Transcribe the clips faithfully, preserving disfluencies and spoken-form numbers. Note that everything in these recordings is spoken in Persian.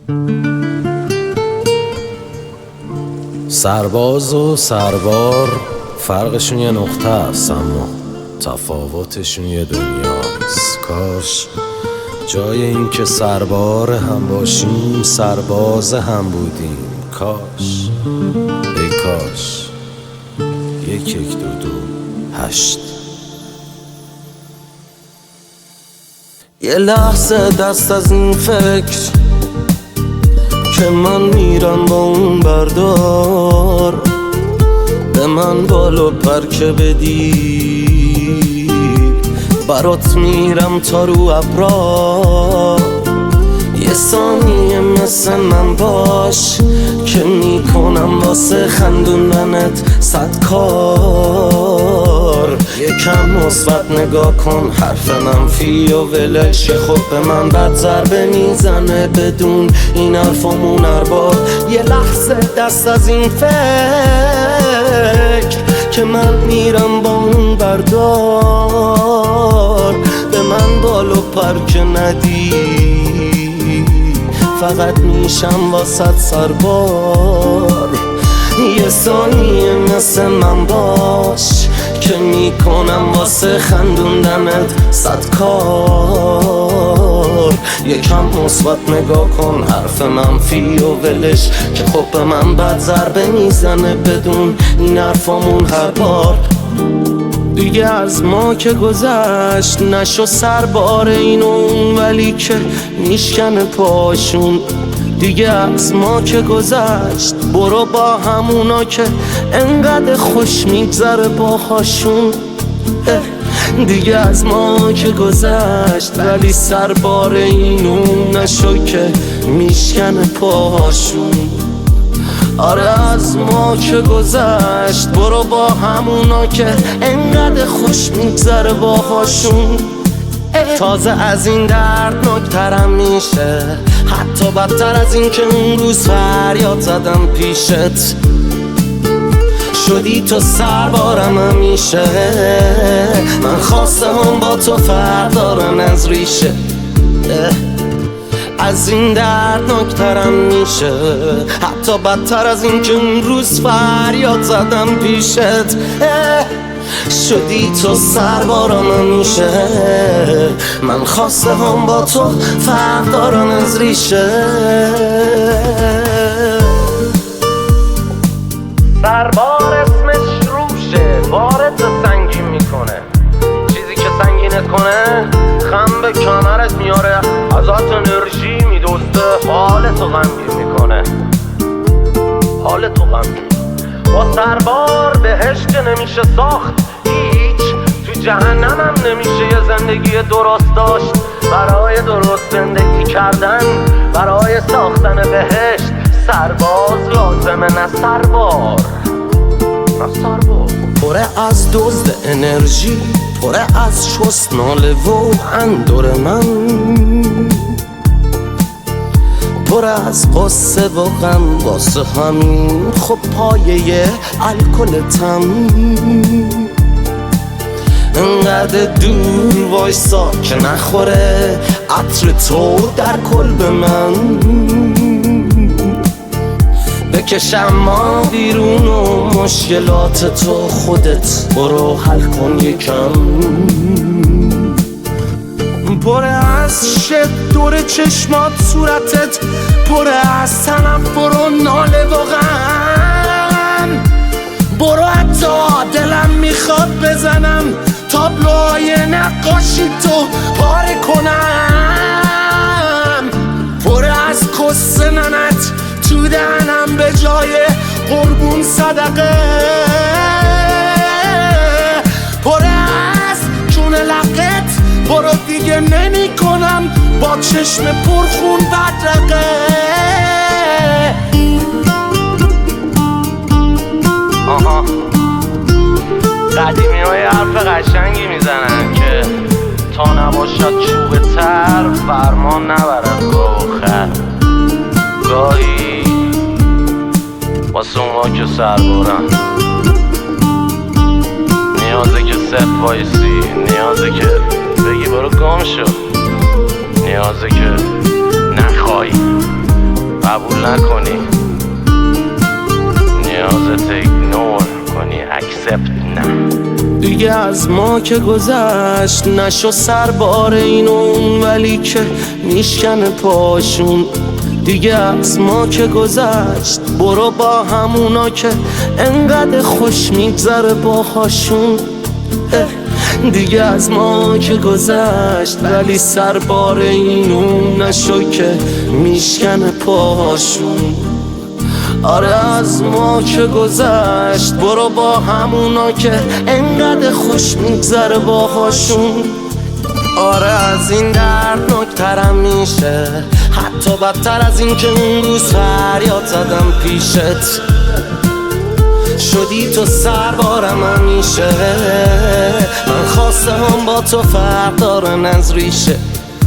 سرباز و سربار فرقشون یه نقطه است، اما تفاوتشون یه دنیاست. کاش جای این که سربار هم باشیم سرباز هم بودیم. کاش ای کاش یک یک دو دو هشت. یه لحظه دست از این فکر که من میرم با اون بردار، به من بالو پر که بدی برات میرم تا رو ابرا. یه ثانیه مثل من باش که میکنم واسه خندوندنت صد کار. یکم مثبت نگاه کن، حرف منفی و ولش. خب به من بد ضربه میزنه بدون این حرفامون هر بار. یه لحظه دست از این فکر که من میرم با اون بردار، به من بالو پر که ندی فقط میشم واسط سربار. یه ثانیه مثل من باش که میکنم واسه خندوندنت صد کار. یکم مثبت نگاه کن، حرف منفی و ولش. که خب به من بد ضربه میزنه بدون این حرفامون هر بار. دیگه از ما که گذشت نشو سربار این و اون، ولی که میشکنه پاشون. دیگه از ما که گذشت برو با همونا که انقدر خوش میگذره باهاشون. دیگه از ما که گذشت ولی سربار این و اون نشو که میشکنه پاشون. آره از ما که گذشت برو با همونا که انقدر خوش میگذره باهاشون. تازه از این دردناکترم میشه، حتی بدتر از این که اون روز فریاد زدم پیشت. شدی تو سربارم همیشه، من خواستم با تو فرق دارن از ریشه. از این دردناکترم میشه، حتی بدتر از این که اون روز فریاد زدم پیشت. شدی تو سربارم همیشه، من خواسته هم با تو فرق دارن از ریشه. سربار اسمش روشه، بارت سنگین میکنه. چیزی که سنگینت کنه خم به کمرت میاره، ازت انرژی میدوسته، حالتو غمگین میکنه. حالتو غمگین. با سربار بهشت نمیشه ساخت هیچ، تو جهنم هم نمیشه یه زندگی درست داشت. برای درست زندگی کردن، برای ساختن بهشت، سرباز لازمه نه سربار. نه سربار. پره از دزد انرژی، پره از شست ناله و اندور من، پره از قصه و غم واسه همین. خب پایه الکلتم انقدر دور وایسا که نخوره عطر تو در کلب من. بکشم ما بیرون و مشکلات تو خودت برو حل کن یکم. پره از شد دور چشمات صورتت، پره از تنفر و ناله و غم. برو حتی دلم میخواد بزنم تابلوهای نقاشی تو پاره کنم. پره از کس ننت تو دهنم به جای قربون صدقه. پره از جون لقت برو دیگه نمی کنم با چشم پرخون بدرقه. آها قدیمی های حرف قشنگی میزنن که تا نباشد چوب تر فرمان نبرد گاه و خر. گاهی واسه اونها که سربارن نیازه که صف وایسی، نیازه که بگی برو گم شو، نیازه که نخوای قبول نکنی، نیازت ایگنور کنی، اکسپت نه. دیگه از ما که گذشت نشو سربار اینون، ولی که میشکنه پاشون. دیگه از ما که گذشت برو با همونا که انقدر خوش میگذره باهاشون. دیگه از ما که گذشت ولی سربار اینون نشو که میشکنه پاهاشون. آره از ما که گذشت برو با همونا که انقدر خوش میگذره باهاشون. آره از این دردناکترم میشه، حتی بدتر از این که اون روز فریاد زدم پیشت. شدی تو سربارم همیشه، من خواسته هم با تو فرق دارن از ریشه.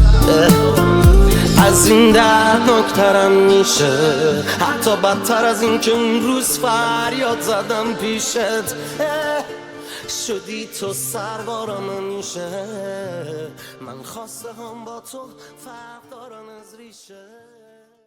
از این دردناکترم میشه، حتی بدتر از این که اون روز فریاد زدم پیشت. شدی تو سربارم همیشه، من خواسته هم با تو فرق دارن از ریشه.